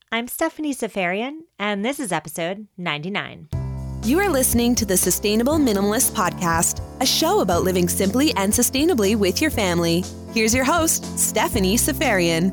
I'm Stephanie Safarian, and this is episode 99. You are listening to the Sustainable Minimalist Podcast, a show about living simply and sustainably with your family. Here's your host, Stephanie Safarian.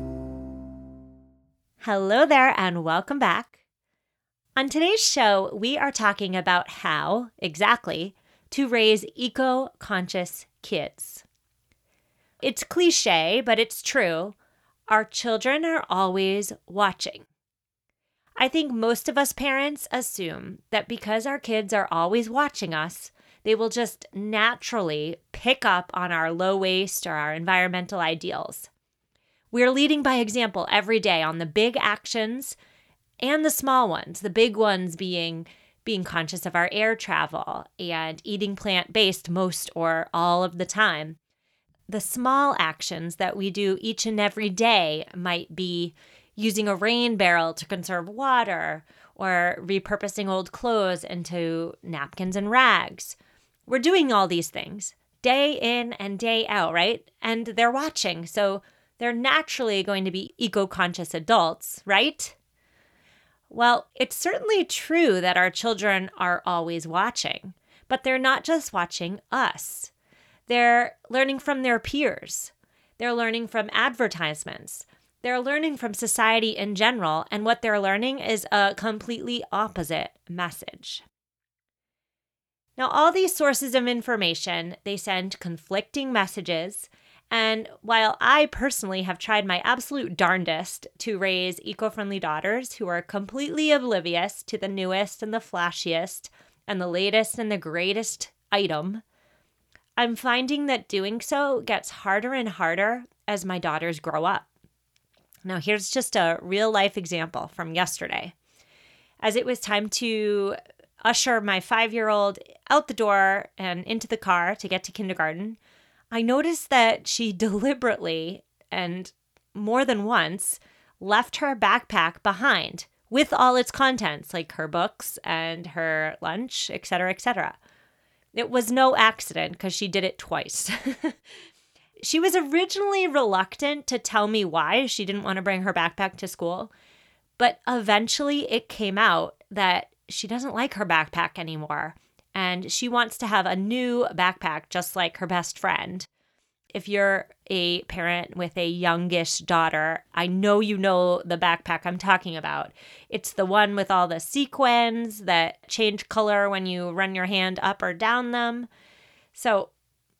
Hello there, and welcome back. On today's show, we are talking about how, exactly, to raise eco-conscious kids. It's cliche, but it's true. Our children are always watching. I think most of us parents assume that because our kids are always watching us, they will just naturally pick up on our low waste or our environmental ideals. We're leading by example every day on the big actions and the small ones, the big ones being conscious of our air travel and eating plant-based most or all of the time. The small actions that we do each and every day might be using a rain barrel to conserve water or repurposing old clothes into napkins and rags. We're doing all these things day in and day out, right? And they're watching, so they're naturally going to be eco-conscious adults, right? Well, it's certainly true that our children are always watching, but they're not just watching us. They're learning from their peers. They're learning from advertisements. They're learning from society in general, and what they're learning is a completely opposite message. Now, all these sources of information, they send conflicting messages, and while I personally have tried my absolute darndest to raise eco-friendly daughters who are completely oblivious to the newest and the flashiest and the latest and the greatest item, I'm finding that doing so gets harder and harder as my daughters grow up. Now, here's just a real-life example from yesterday. As it was time to usher my 5-year-old out the door and into the car to get to kindergarten, I noticed that she deliberately and more than once left her backpack behind with all its contents, like her books and her lunch, etc., etc. It was no accident because she did it twice. She was originally reluctant to tell me why she didn't want to bring her backpack to school, but eventually it came out that she doesn't like her backpack anymore, and she wants to have a new backpack just like her best friend. If you're a parent with a youngish daughter, I know you know the backpack I'm talking about. It's the one with all the sequins that change color when you run your hand up or down them. So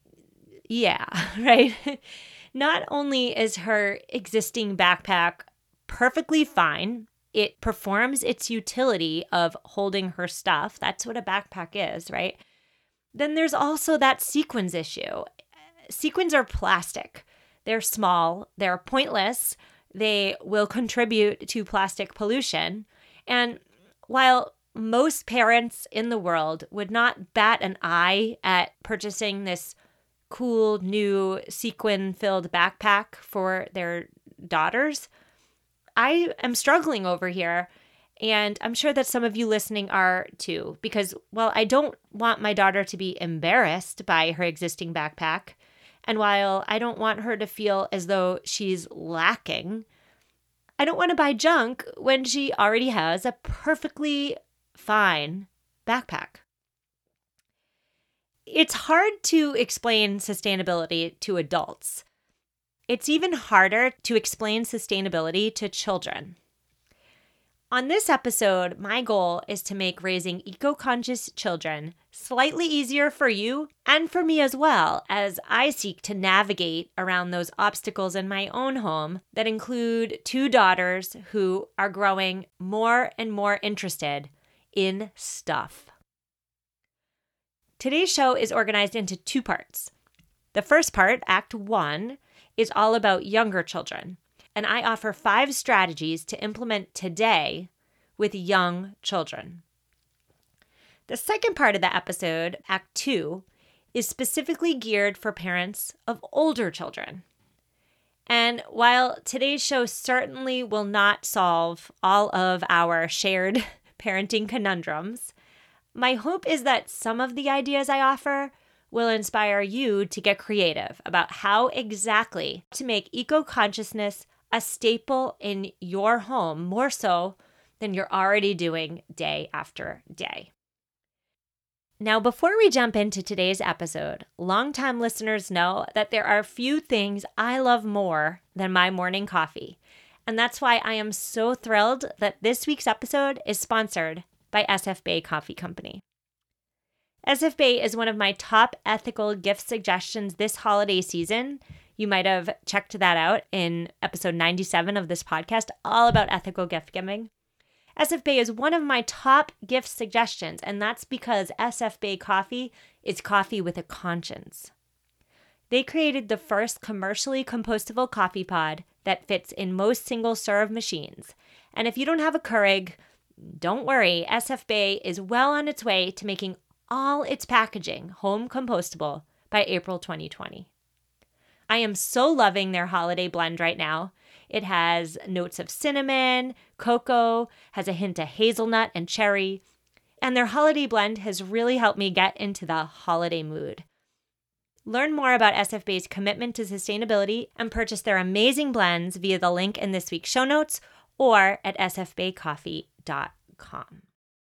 yeah, right? Not only is her existing backpack perfectly fine, it performs its utility of holding her stuff. That's what a backpack is, right? Then there's also that sequins issue. Sequins are plastic. They're small, they're pointless, they will contribute to plastic pollution. And while most parents in the world would not bat an eye at purchasing this cool new sequin-filled backpack for their daughters, I am struggling over here, and I'm sure that some of you listening are too, because while I don't want my daughter to be embarrassed by her existing backpack, and while I don't want her to feel as though she's lacking, I don't want to buy junk when she already has a perfectly fine backpack. It's hard to explain sustainability to adults. It's even harder to explain sustainability to children. On this episode, my goal is to make raising eco-conscious children slightly easier for you and for me as well, as I seek to navigate around those obstacles in my own home that include 2 daughters who are growing more and more interested in stuff. Today's show is organized into 2 parts. The first part, Act 1, is all about younger children, and I offer 5 strategies to implement today with young children. The second part of the episode, Act 2, is specifically geared for parents of older children. And while today's show certainly will not solve all of our shared parenting conundrums, my hope is that some of the ideas I offer will inspire you to get creative about how exactly to make eco-consciousness a staple in your home more so than you're already doing day after day. Now, before we jump into today's episode, longtime listeners know that there are few things I love more than my morning coffee. And that's why I am so thrilled that this week's episode is sponsored by SF Bay Coffee Company. SF Bay is one of my top ethical gift suggestions this holiday season. You might have checked that out in episode 97 of this podcast, all about ethical gift giving. SF Bay is one of my top gift suggestions, and that's because SF Bay coffee is coffee with a conscience. They created the first commercially compostable coffee pod that fits in most single-serve machines. And if you don't have a Keurig, don't worry, SF Bay is well on its way to making all its packaging home compostable by April 2020. I am so loving their holiday blend right now. It has notes of cinnamon, cocoa, has a hint of hazelnut and cherry, and their holiday blend has really helped me get into the holiday mood. Learn more about SF Bay's commitment to sustainability and purchase their amazing blends via the link in this week's show notes or at sfbaycoffee.com.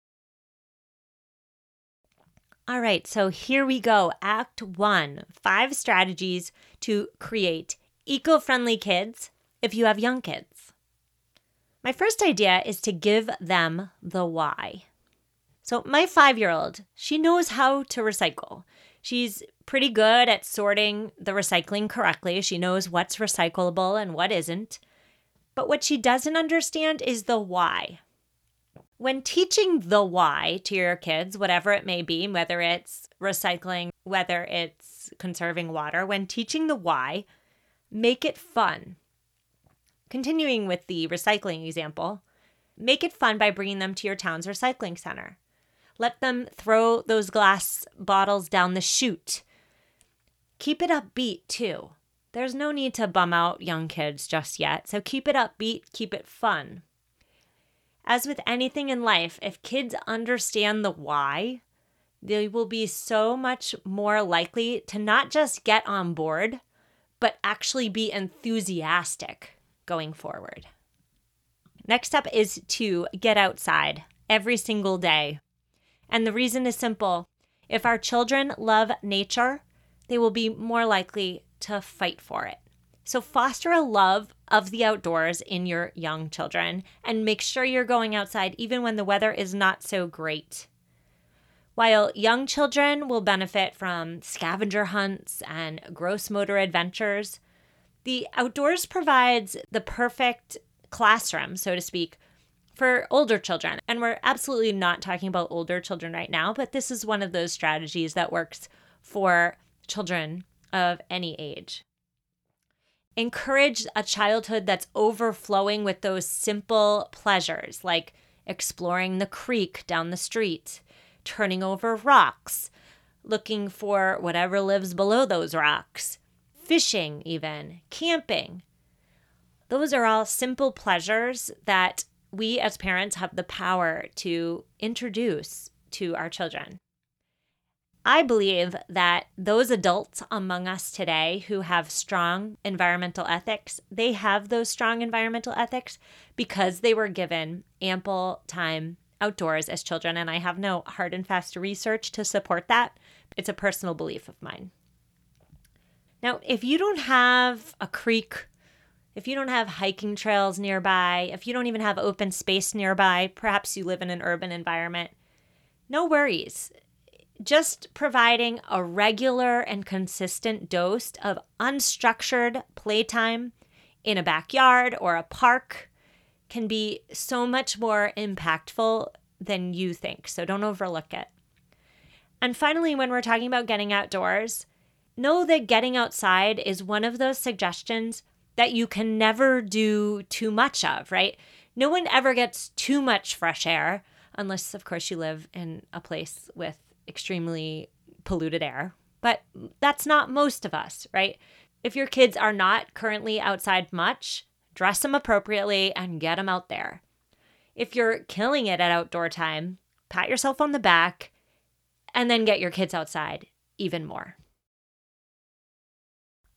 All right, so here we go. Act 1, 5 strategies to create eco-friendly kids if you have young kids. My first idea is to give them the why. So my 5-year-old, she knows how to recycle. She's pretty good at sorting the recycling correctly. She knows what's recyclable and what isn't. But what she doesn't understand is the why. When teaching the why to your kids, whatever it may be, whether it's recycling, whether it's conserving water, when teaching the why, make it fun. Continuing with the recycling example, make it fun by bringing them to your town's recycling center. Let them throw those glass bottles down the chute. Keep it upbeat too. There's no need to bum out young kids just yet, so keep it upbeat, keep it fun. As with anything in life, if kids understand the why, they will be so much more likely to not just get on board, but actually be enthusiastic going forward. Next up is to get outside every single day. And the reason is simple. If our children love nature, they will be more likely to fight for it. So foster a love of the outdoors in your young children and make sure you're going outside even when the weather is not so great. While young children will benefit from scavenger hunts and gross motor adventures, the outdoors provides the perfect classroom, so to speak, for older children. And we're absolutely not talking about older children right now, but this is one of those strategies that works for children of any age. Encourage a childhood that's overflowing with those simple pleasures like exploring the creek down the street, turning over rocks, looking for whatever lives below those rocks, fishing even, camping. Those are all simple pleasures that we as parents have the power to introduce to our children. I believe that those adults among us today who have strong environmental ethics, they have those strong environmental ethics because they were given ample time outdoors as children, and I have no hard and fast research to support that. It's a personal belief of mine. Now, if you don't have a creek, if you don't have hiking trails nearby, if you don't even have open space nearby, perhaps you live in an urban environment, no worries. Just providing a regular and consistent dose of unstructured playtime in a backyard or a park can be so much more impactful than you think, so don't overlook it. And finally, when we're talking about getting outdoors, know that getting outside is one of those suggestions that you can never do too much of, right? No one ever gets too much fresh air, unless, of course, you live in a place with extremely polluted air. But that's not most of us, right? If your kids are not currently outside much, dress them appropriately and get them out there. If you're killing it at outdoor time, pat yourself on the back and then get your kids outside even more.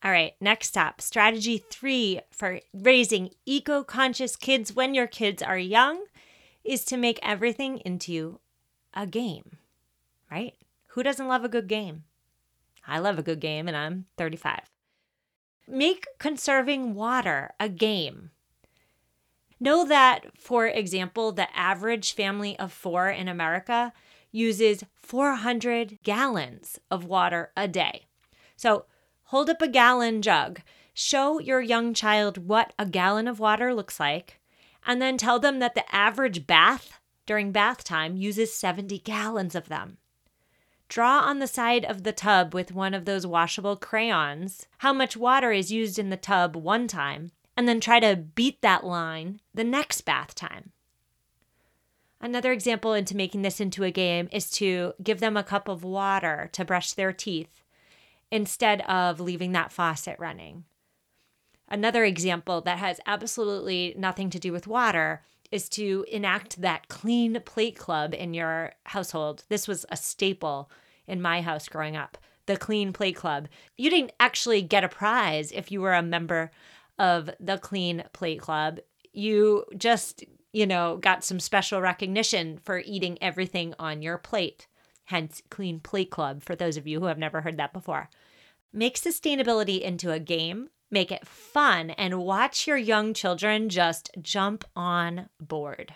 All right, next up, strategy 3 for raising eco-conscious kids when your kids are young is to make everything into a game, right? Who doesn't love a good game? I love a good game, and I'm 35. Make conserving water a game. Know that, for example, the average family of 4 in America uses 400 gallons of water a day. So hold up a gallon jug, show your young child what a gallon of water looks like, and then tell them that the average bath during bath time uses 70 gallons of them. Draw on the side of the tub with one of those washable crayons how much water is used in the tub one time, and then try to beat that line the next bath time. Another example into making this into a game is to give them a cup of water to brush their teeth instead of leaving that faucet running. Another example that has absolutely nothing to do with water is to enact that clean plate club in your household. This was a staple in my house growing up, the clean plate club. You didn't actually get a prize if you were a member of the clean plate club. You just, got some special recognition for eating everything on your plate. Hence, clean plate club for those of you who have never heard that before. Make sustainability into a game. Make it fun and watch your young children just jump on board.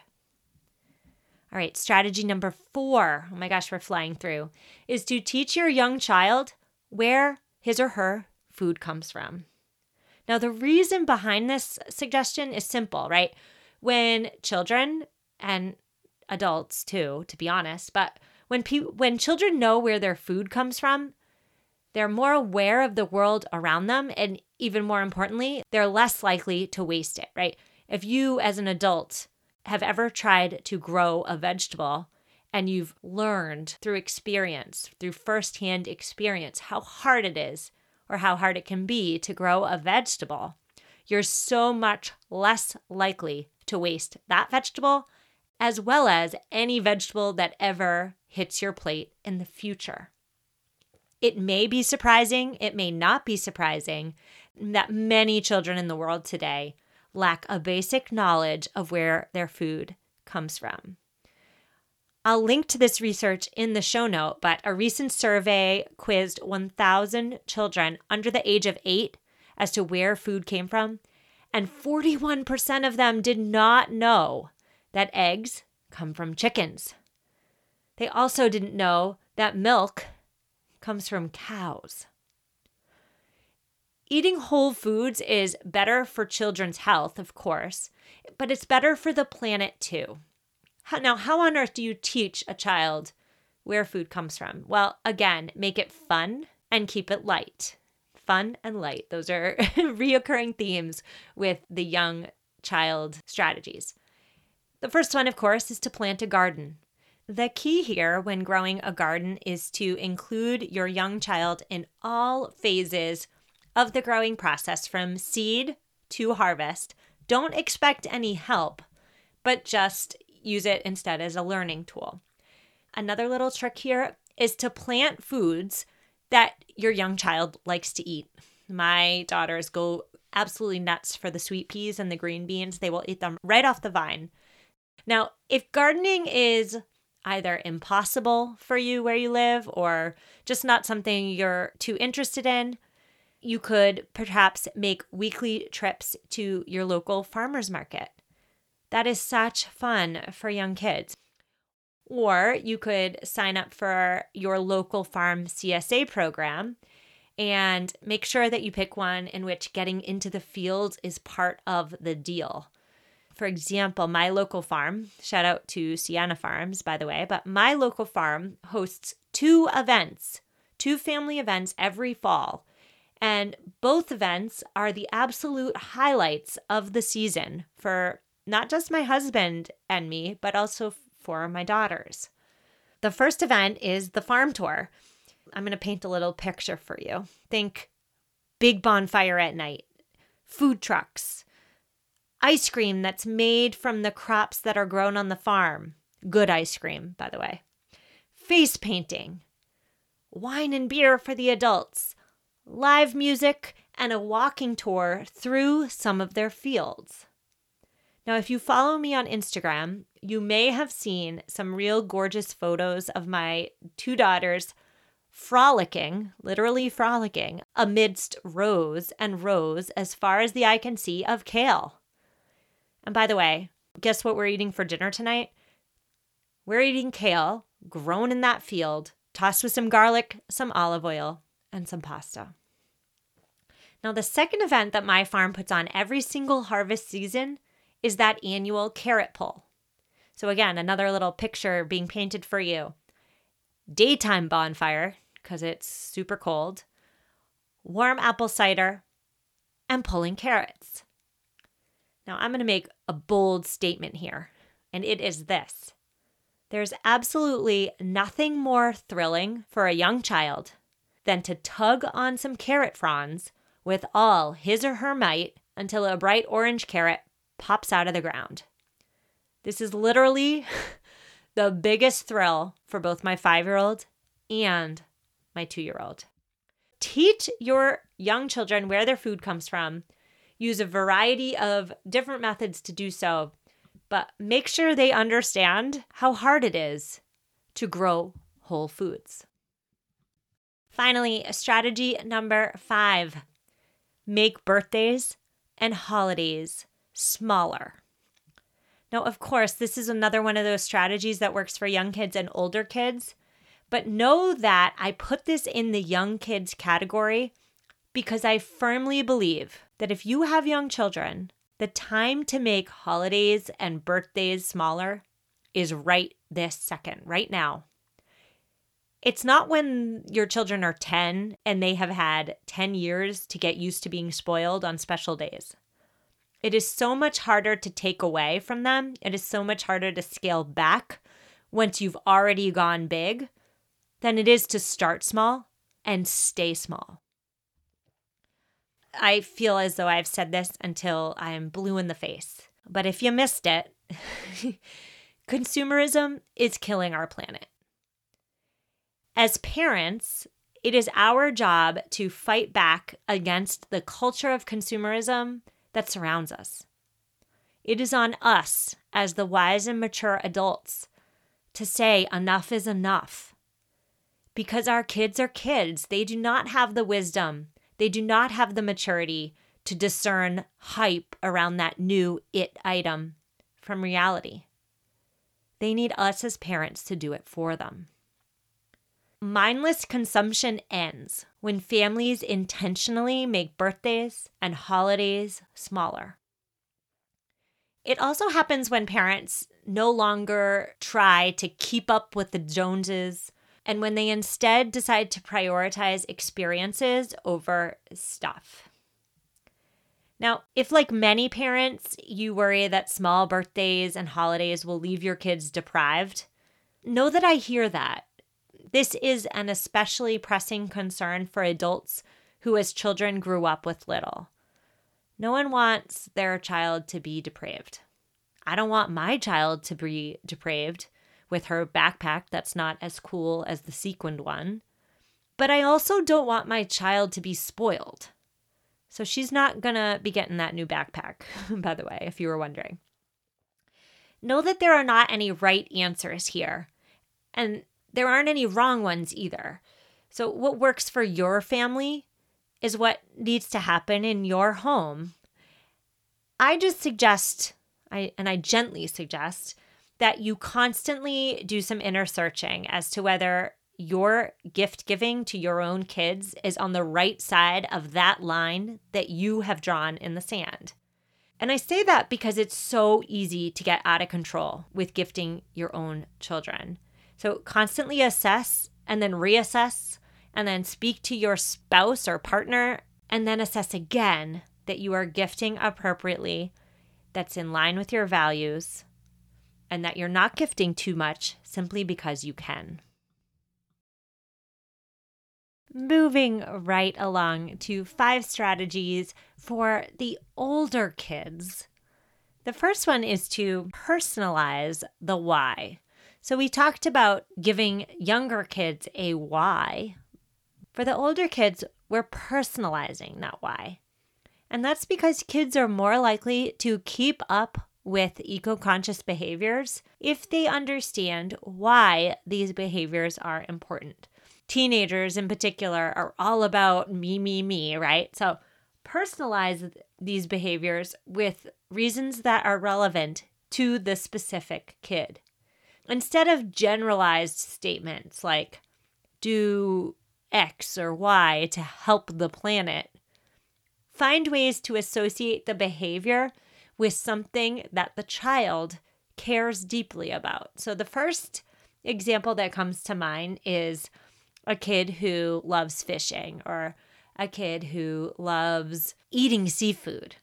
All right, strategy number 4, oh my gosh, we're flying through, is to teach your young child where his or her food comes from. Now, the reason behind this suggestion is simple, right? When children, and adults too, to be honest, but when children know where their food comes from, they're more aware of the world around them, and even more importantly, they're less likely to waste it, right? If you as an adult have ever tried to grow a vegetable and you've learned through experience, through firsthand experience, how hard it is or how hard it can be to grow a vegetable, you're so much less likely to waste that vegetable as well as any vegetable that ever hits your plate in the future. It may be surprising, it may not be surprising that many children in the world today lack a basic knowledge of where their food comes from. I'll link to this research in the show note, but a recent survey quizzed 1,000 children under the age of 8 as to where food came from, and 41% of them did not know that eggs come from chickens. They also didn't know that milk comes from cows. Eating whole foods is better for children's health, of course, but it's better for the planet too. Now, how on earth do you teach a child where food comes from? Well, again, make it fun and keep it light. Fun and light. Those are reoccurring themes with the young child strategies. The first one, of course, is to plant a garden. The key here when growing a garden is to include your young child in all phases of the growing process from seed to harvest. Don't expect any help, but just use it instead as a learning tool. Another little trick here is to plant foods that your young child likes to eat. My daughters go absolutely nuts for the sweet peas and the green beans. They will eat them right off the vine. Now, if gardening is either impossible for you where you live or just not something you're too interested in, you could perhaps make weekly trips to your local farmer's market. That is such fun for young kids. Or you could sign up for your local farm CSA program and make sure that you pick one in which getting into the fields is part of the deal. For example, my local farm, shout out to Sienna Farms, by the way, but my local farm hosts 2 family events every fall. And both events are the absolute highlights of the season for not just my husband and me, but also for my daughters. The first event is the farm tour. I'm going to paint a little picture for you. Think big bonfire at night, food trucks, ice cream that's made from the crops that are grown on the farm. Good ice cream, by the way. Face painting, wine and beer for the adults, live music, and a walking tour through some of their fields. Now, if you follow me on Instagram, you may have seen some real gorgeous photos of my two daughters frolicking, literally frolicking, amidst rows and rows as far as the eye can see of kale. And by the way, guess what we're eating for dinner tonight? We're eating kale grown in that field, tossed with some garlic, some olive oil, and some pasta. Now, the second event that my farm puts on every single harvest season is that annual carrot pull. So again, another little picture being painted for you. Daytime bonfire, because it's super cold, warm apple cider, and pulling carrots. Now, I'm going to make a bold statement here, and it is this. There's absolutely nothing more thrilling for a young child than to tug on some carrot fronds with all his or her might until a bright orange carrot pops out of the ground. This is literally the biggest thrill for both my 5-year-old and my 2-year-old. Teach your young children where their food comes from. Use a variety of different methods to do so, but make sure they understand how hard it is to grow whole foods. Finally, strategy number 5, make birthdays and holidays smaller. Now, of course, this is another one of those strategies that works for young kids and older kids, but know that I put this in the young kids category because I firmly believe that if you have young children, the time to make holidays and birthdays smaller is right this second, right now. It's not when your children are 10 and they have had 10 years to get used to being spoiled on special days. It is so much harder to take away from them. It is so much harder to scale back once you've already gone big than it is to start small and stay small. I feel as though I've said this until I'm blue in the face. But if you missed it, consumerism is killing our planet. As parents, it is our job to fight back against the culture of consumerism that surrounds us. It is on us as the wise and mature adults to say enough is enough. Because our kids are kids. They do not have the wisdom. They do not have the maturity to discern hype around that new it item from reality. They need us as parents to do it for them. Mindless consumption ends when families intentionally make birthdays and holidays smaller. It also happens when parents no longer try to keep up with the Joneses and when they instead decide to prioritize experiences over stuff. Now, if like many parents, you worry that small birthdays and holidays will leave your kids deprived, know that I hear that. This is an especially pressing concern for adults who as children grew up with little. No one wants their child to be depraved. I don't want my child to be depraved with her backpack that's not as cool as the sequined one. But I also don't want my child to be spoiled. So she's not going to be getting that new backpack, by the way, if you were wondering. Know that there are not any right answers here. And there aren't any wrong ones either. So what works for your family is what needs to happen in your home. I just suggest, I gently suggest, that you constantly do some inner searching as to whether your gift giving to your own kids is on the right side of that line that you have drawn in the sand. And I say that because it's so easy to get out of control with gifting your own children. So constantly assess and then reassess and then speak to your spouse or partner and then assess again that you are gifting appropriately, that's in line with your values, and that you're not gifting too much simply because you can. Moving right along to 5 strategies for the older kids. The first one is to personalize the why. So we talked about giving younger kids a why, For the older kids, we're personalizing that why. And that's because kids are more likely to keep up with eco-conscious behaviors if they understand why these behaviors are important. Teenagers in particular are all about me, right? So personalize these behaviors with reasons that are relevant to the specific kid. Instead of generalized statements like, do X or Y to help the planet, find ways to associate the behavior with something that the child cares deeply about. So the first example that comes to mind is a kid who loves fishing or a kid who loves eating seafood.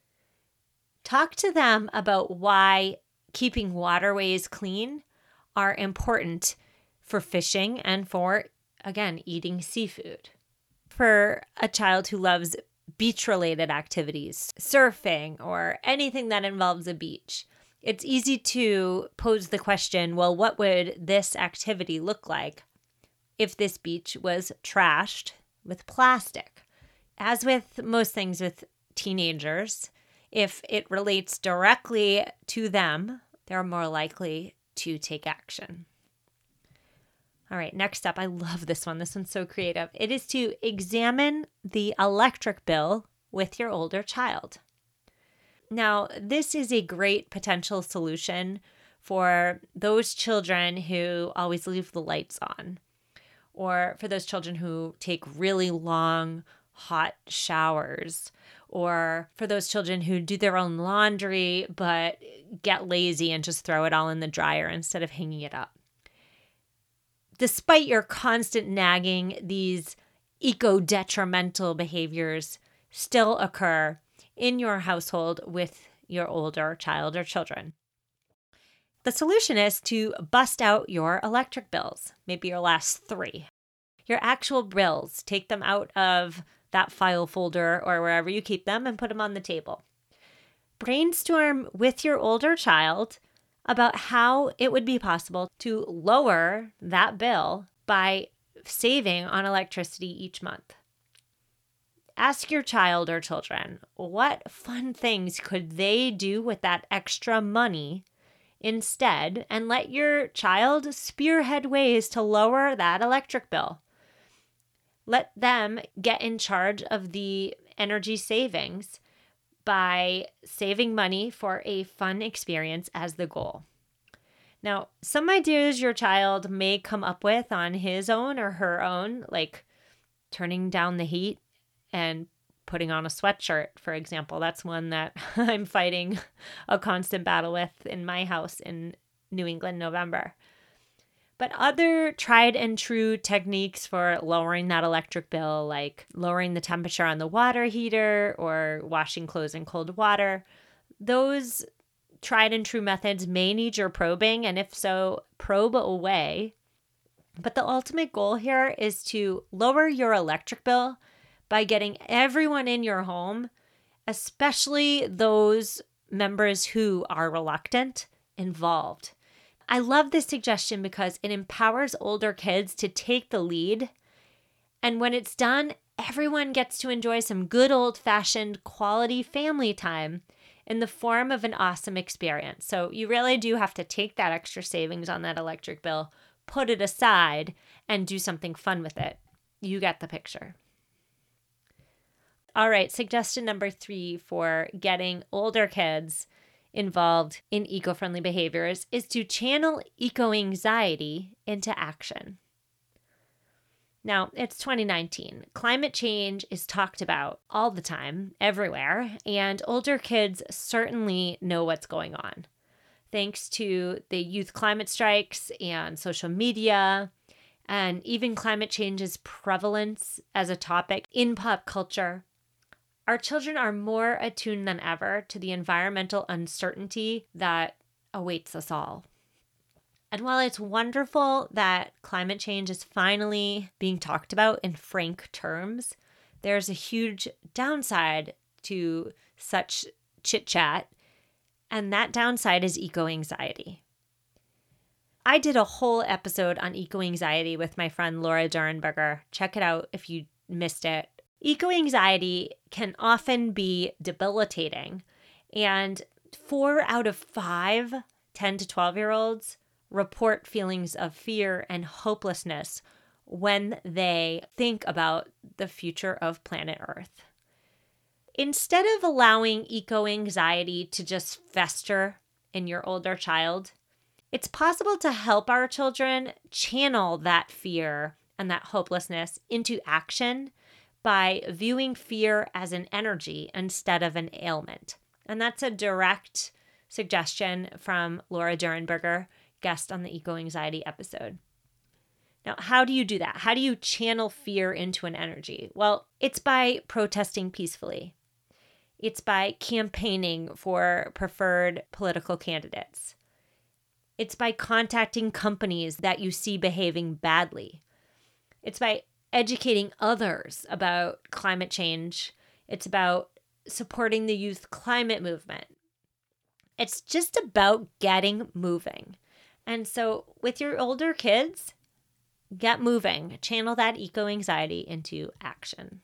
Talk to them about why keeping waterways clean are important for fishing and for, again, eating seafood. For a child who loves beach-related activities, surfing, or anything that involves a beach, it's easy to pose the question, well, what would this activity look like if this beach was trashed with plastic? As with most things with teenagers, if it relates directly to them, they're more likely to take action. All right, next up, I love this one. This one's so creative. It is to examine the electric bill with your older child. Now, this is a great potential solution for those children who always leave the lights on, or for those children who take really long, hot showers, or for those children who do their own laundry but get lazy and just throw it all in the dryer instead of hanging it up. Despite your constant nagging, these eco-detrimental behaviors still occur in your household with your older child or children. The solution is to bust out your electric bills, maybe your last 3. Your actual bills, take them out of that file folder or wherever you keep them and put them on the table. Brainstorm with your older child about how it would be possible to lower that bill by saving on electricity each month. Ask your child or children, what fun things could they do with that extra money instead, and let your child spearhead ways to lower that electric bill. Let them get in charge of the energy savings by saving money for a fun experience as the goal. Now, some ideas your child may come up with on his own or her own, like turning down the heat and putting on a sweatshirt, for example. That's one that I'm fighting a constant battle with in my house in New England, November. But other tried and true techniques for lowering that electric bill, like lowering the temperature on the water heater or washing clothes in cold water, those tried and true methods may need your probing, and if so, probe away. But the ultimate goal here is to lower your electric bill by getting everyone in your home, especially those members who are reluctant, involved. I love this suggestion because it empowers older kids to take the lead. And when it's done, everyone gets to enjoy some good old-fashioned quality family time in the form of an awesome experience. So you really do have to take that extra savings on that electric bill, put it aside, and do something fun with it. You get the picture. All right, suggestion number 3 for getting older kids involved in eco-friendly behaviors is to channel eco-anxiety into action. Now, it's 2019. Climate change is talked about all the time, everywhere, and older kids certainly know what's going on. Thanks to the youth climate strikes and social media, and even climate change's prevalence as a topic in pop culture, our children are more attuned than ever to the environmental uncertainty that awaits us all. And while it's wonderful that climate change is finally being talked about in frank terms, there's a huge downside to such chit-chat, and that downside is eco-anxiety. I did a whole episode on eco-anxiety with my friend Laura Durenberger. Check it out if you missed it. Eco-anxiety can often be debilitating, and 4 out of 5 10 to 12-year-olds report feelings of fear and hopelessness when they think about the future of planet Earth. Instead of allowing eco-anxiety to just fester in your older child, it's possible to help our children channel that fear and that hopelessness into action by viewing fear as an energy instead of an ailment. And that's a direct suggestion from Laura Durenberger, guest on the eco-anxiety episode. Now, how do you do that? How do you channel fear into an energy? Well, it's by protesting peacefully. It's by campaigning for preferred political candidates. It's by contacting companies that you see behaving badly. It's by educating others about climate change. It's about supporting the youth climate movement. It's just about getting moving. And so with your older kids, get moving. Channel that eco-anxiety into action.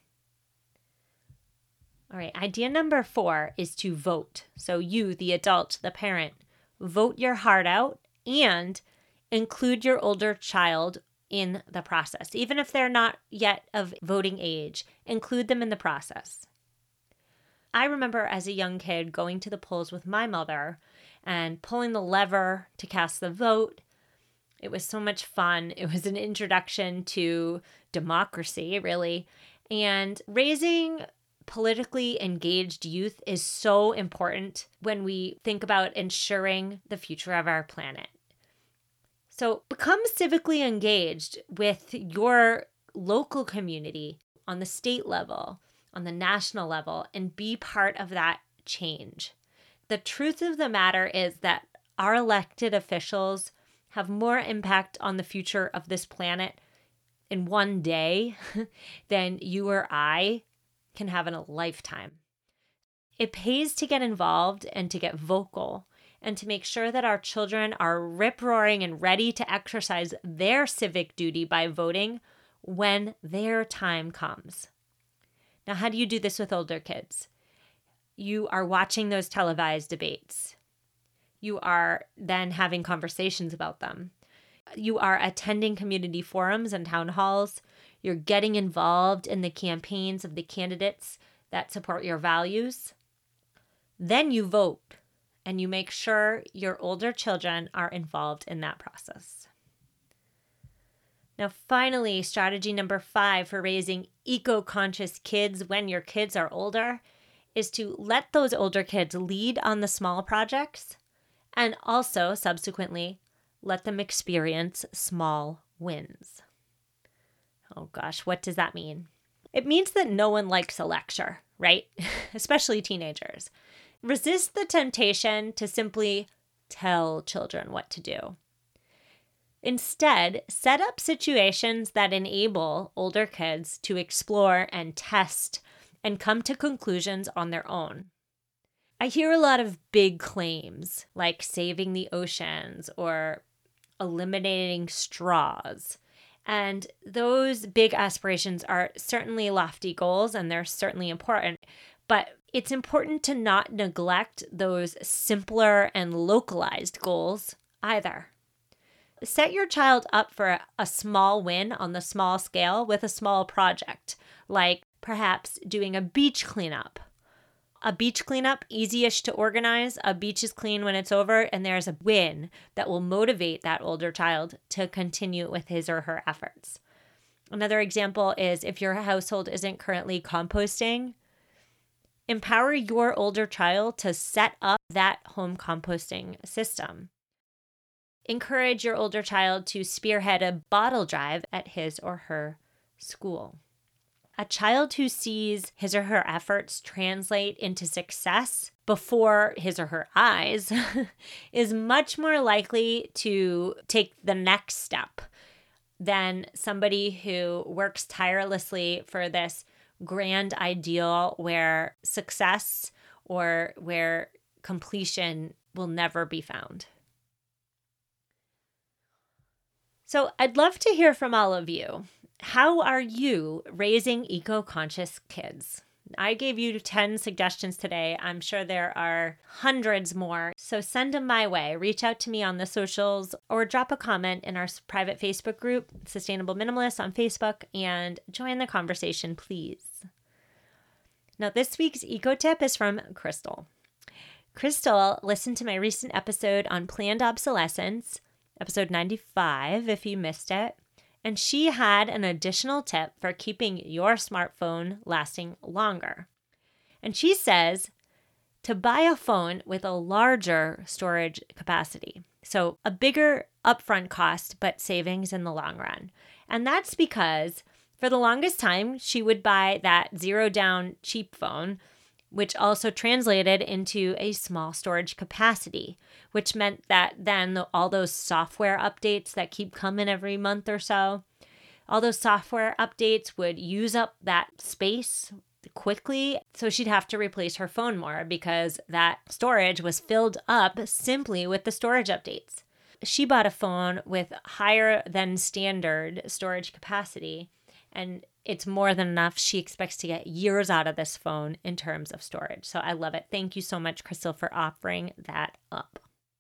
All right, idea number 4 is to vote. So you, the adult, the parent, vote your heart out and include your older child in the process. Even if they're not yet of voting age, include them in the process. I remember as a young kid going to the polls with my mother and pulling the lever to cast the vote. It was so much fun. It was an introduction to democracy, really. And raising politically engaged youth is so important when we think about ensuring the future of our planet. So become civically engaged with your local community on the state level, on the national level, and be part of that change. The truth of the matter is that our elected officials have more impact on the future of this planet in one day than you or I can have in a lifetime. It pays to get involved and to get vocal and to make sure that our children are rip-roaring and ready to exercise their civic duty by voting when their time comes. Now, how do you do this with older kids? You are watching those televised debates. You are then having conversations about them. You are attending community forums and town halls. You're getting involved in the campaigns of the candidates that support your values. Then you vote, and you make sure your older children are involved in that process. Now, finally, strategy number 5 for raising eco-conscious kids when your kids are older is to let those older kids lead on the small projects and also, subsequently, let them experience small wins. Oh gosh, what does that mean? It means that no one likes a lecture, right? Especially teenagers. Resist the temptation to simply tell children what to do. Instead, set up situations that enable older kids to explore and test and come to conclusions on their own. I hear a lot of big claims like saving the oceans or eliminating straws. And those big aspirations are certainly lofty goals and they're certainly important. But it's important to not neglect those simpler and localized goals either. Set your child up for a small win on the small scale with a small project, like perhaps doing a beach cleanup. A beach cleanup, easy-ish to organize. A beach is clean when it's over, and there's a win that will motivate that older child to continue with his or her efforts. Another example is if your household isn't currently composting, empower your older child to set up that home composting system. Encourage your older child to spearhead a bottle drive at his or her school. A child who sees his or her efforts translate into success before his or her eyes is much more likely to take the next step than somebody who works tirelessly for this grand ideal where success or where completion will never be found. So I'd love to hear from all of you. How are you raising eco-conscious kids? I gave you 10 suggestions today. I'm sure there are hundreds more. So send them my way. Reach out to me on the socials or drop a comment in our private Facebook group, Sustainable Minimalists on Facebook, and join the conversation, please. Now, this week's eco tip is from Crystal. Crystal listened to my recent episode on planned obsolescence, episode 95, if you missed it. And she had an additional tip for keeping your smartphone lasting longer. And she says to buy a phone with a larger storage capacity. So a bigger upfront cost, but savings in the long run. And that's because for the longest time, she would buy that zero down cheap phone, which also translated into a small storage capacity, which meant that then all those software updates that keep coming every month or so, all those software updates would use up that space quickly. So she'd have to replace her phone more because that storage was filled up simply with the storage updates. She bought a phone with higher than standard storage capacity, and it's more than enough. She expects to get years out of this phone in terms of storage. So I love it. Thank you so much, Crystal, for offering that up.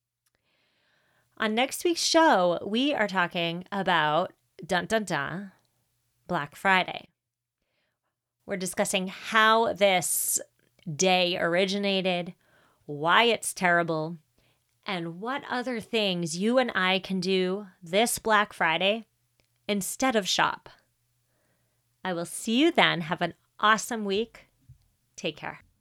On next week's show, we are talking about Black Friday. We're discussing how this day originated, why it's terrible, and what other things you and I can do this Black Friday instead of shop. I will see you then. Have an awesome week. Take care.